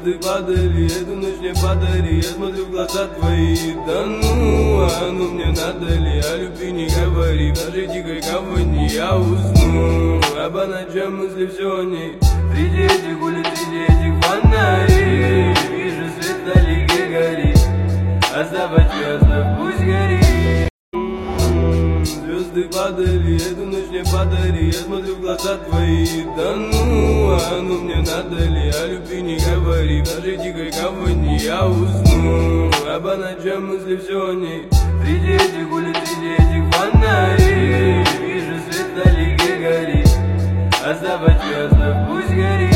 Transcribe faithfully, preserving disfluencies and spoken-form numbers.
Звезды падали, эту ночь мне подари. Я смотрю в глаза твои, да ну, а ну мне надо ли? О любви не говори, в нашей тихой гавани я усну. А по ночам мысли все о ней. Среди этих улиц, среди этих фонарей вижу свет вдалеке горит. Оставить звезды, пусть горит. Звезды падали, эту ночь мне подари. Я смотрю в глаза твои, да ну, а ну мне надо ли? О любви не говори, в нашей тихой гавани я усну. А по ночам мысли все о ней. Среди этих улиц, среди этих фонарей вижу свет вдалеке горит. Оставить звезды, пусть горит.